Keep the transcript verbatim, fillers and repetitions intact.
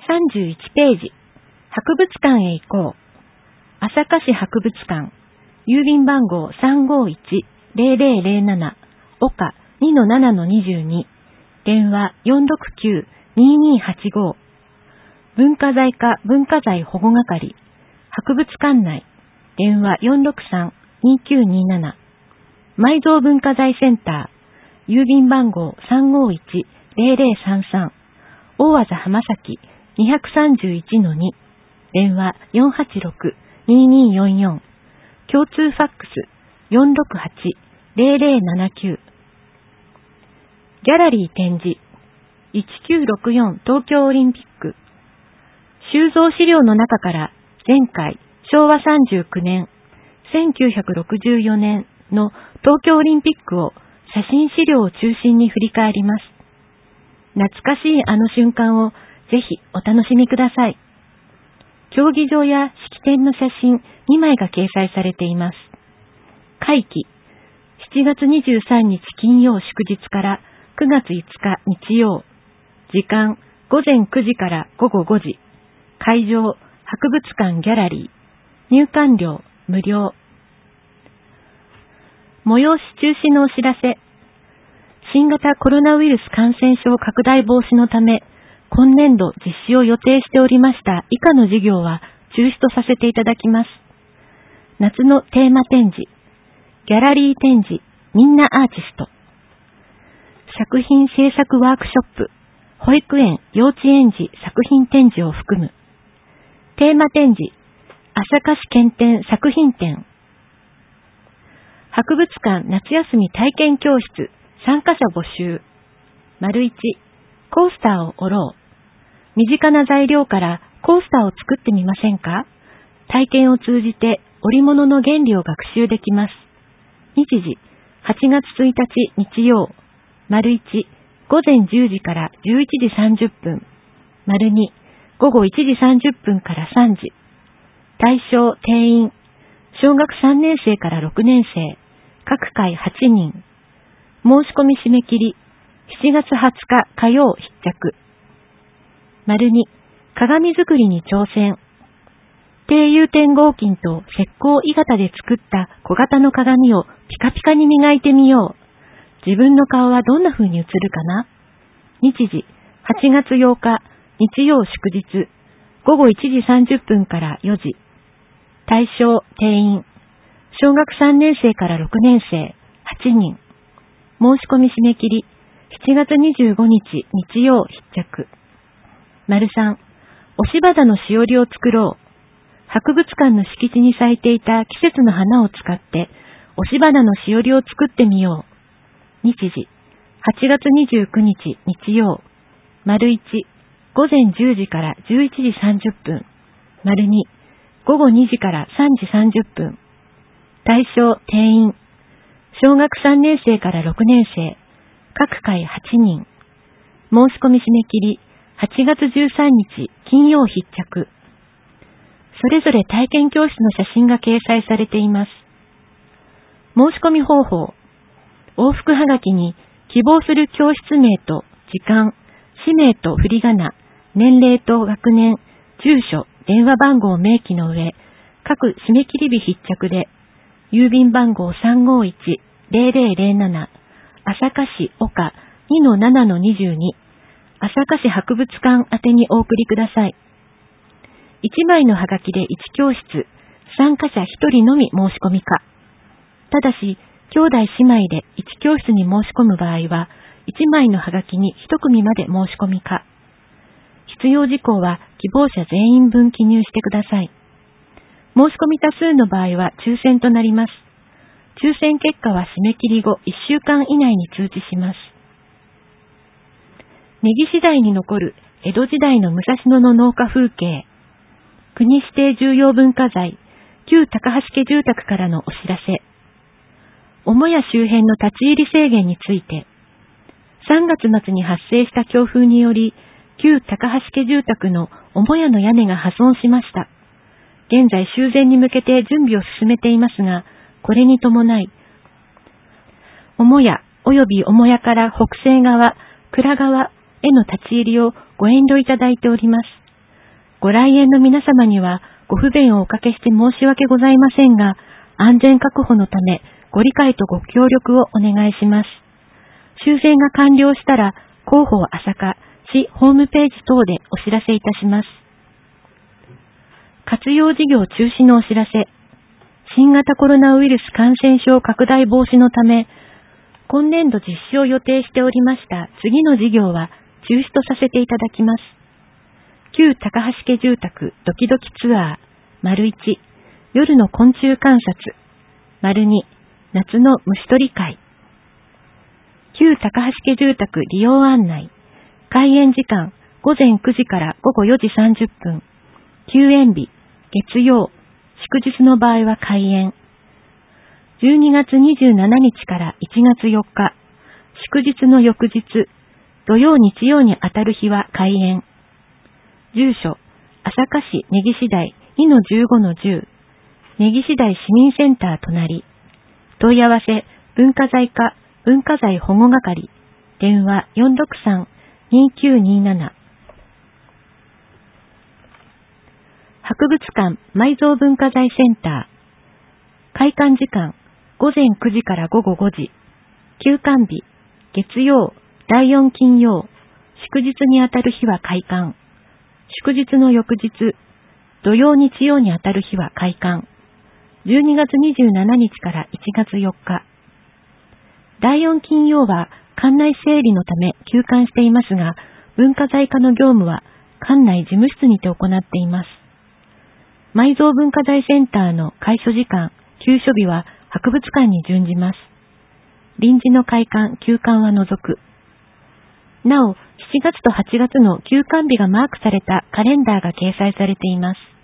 さんじゅういちページ、博物館へ行こう。朝霞市博物館、郵便番号 さんごいちゼロゼロゼロなな、岡 にのななのにじゅうに、電話 よんろくきゅうにーにーはちご。文化財課文化財保護係、博物館内、電話 よんろくさんにーきゅうにーなな。埋蔵文化財センター、郵便番号 さんごいちゼロゼロさんさん、大和田浜崎 にさんいちのに、電話 よんはちろくにーにーよんよん。共通ファックス よんろくはちゼロゼロななきゅう。ギャラリー展示せんきゅうひゃくろくじゅうよん東京オリンピック。収蔵資料の中から前回しょうわさんじゅうきゅうねん、せんきゅうひゃくろくじゅうよねんの東京オリンピックを写真資料を中心に振り返ります。懐かしいあの瞬間をぜひお楽しみください。競技場や式典の写真にまいが掲載されています。会期しちがつにじゅうさんにち金曜祝日からくがついつか日曜。時間ごぜんくじからごごごじ。会場博物館ギャラリー。入館料無料。催し中止のお知らせ。新型コロナウイルス感染症拡大防止のため、今年度実施を予定しておりました以下の授業は中止とさせていただきます。夏のテーマ展示、ギャラリー展示、みんなアーティスト。作品制作ワークショップ、保育園、幼稚園児作品展示を含む。テーマ展示、朝霞市検展作品展。博物館夏休み体験教室、参加者募集。丸いち、コースターを折ろう。身近な材料からコースターを作ってみませんか？体験を通じて織物の原理を学習できます。日時、はちがつついたち日曜。丸いち、ごぜんじゅうじからじゅういちじさんじゅっぷん。丸に、午後いちじさんじゅっぷんからさんじ。対象定員、小学さんねん生からろくねん生、各回はちにん。申し込み締め切り、しちがつはつか火曜必着。丸に、鏡作りに挑戦。低融点合金と石膏鋳型で作った小型の鏡をピカピカに磨いてみよう。自分の顔はどんな風に映るかな？日時、はちがつようか、日曜祝日、午後いちじさんじゅっぷんからよじ。対象、定員、小学さんねん生からろくねん生、はちにん。申し込み締め切り、しちがつにじゅうごにち日曜必着。丸さん、押し花のしおりを作ろう。博物館の敷地に咲いていた季節の花を使って押し花のしおりを作ってみよう。日時、はちがつにじゅうくにち日曜。丸いち、ごぜんじゅうじからじゅういちじさんじゅっぷん。丸に、午後にじからさんじさんじゅっぷん。対象定員、小学さんねん生からろくねん生、各回はちにん。申し込み締め切り、はちがつじゅうさんにち金曜必着。それぞれ体験教室の写真が掲載されています。申し込み方法。往復はがきに希望する教室名と時間、氏名と振り仮名、年齢と学年、住所、電話番号を明記の上、各締め切り日必着で、郵便番号 さんごいちゼロゼロゼロなな、朝霞市岡 にのななのにじゅうに、朝霞市博物館宛てにお送りください。いちまいのはがきでいち教室、参加者ひとりのみ申し込みか。ただし、兄弟姉妹でいち教室に申し込む場合は、いちまいのはがきにひとくみまで申し込みか。必要事項は希望者全員分記入してください。申し込み多数の場合は抽選となります。抽選結果は締め切り後いっしゅうかん以内に通知します。根岸台に残る江戸時代の武蔵野の農家風景。国指定重要文化財、旧高橋家住宅からのお知らせ。母屋周辺の立ち入り制限について、さんがつ末に発生した強風により、旧高橋家住宅の母屋の屋根が破損しました。現在修繕に向けて準備を進めていますが、これに伴い、母屋及び母屋から北西側、蔵側への立ち入りをご遠慮いただいております。 ご来園の皆様にはご不便をおかけして申し訳ございませんが、安全確保のためご理解とご協力をお願いします。修繕が完了したら、広報朝霞市ホームページ等でお知らせいたします。活用事業中止のお知らせ。新型コロナウイルス感染症拡大防止のため、今年度実施を予定しておりました次の事業は中止とさせていただきます。旧高橋家住宅ドキドキツアー、丸いち、夜の昆虫観察、丸に、夏の虫取り会。旧高橋家住宅利用案内、開園時間ごぜんくじからごごよじさんじゅっぷん、休園日、月曜、祝日の場合は開園。じゅうにがつにじゅうしちにちからいちがつよっか、祝日の翌日、土曜日曜にあたる日は開園。住所、朝霞市根岸台 にのじゅうごのじゅう、根岸台市民センター隣。問い合わせ、文化財課文化財保護係。電話 よんろくさん にきゅうになな。博物館埋蔵文化財センター。開館時間、ごぜんくじからごごごじ。休館日、月曜、だいよん金曜、祝日にあたる日は開館。祝日の翌日、土曜日曜にあたる日は開館。じゅうにがつにじゅうしちにちからいちがつよっか。だいよん金曜は館内整理のため休館していますが、文化財課の業務は館内事務室にて行っています。埋蔵文化財センターの開所時間、休所日は博物館に準じます。臨時の開館、休館は除く。なお、しちがつとはちがつの休館日がマークされたカレンダーが掲載されています。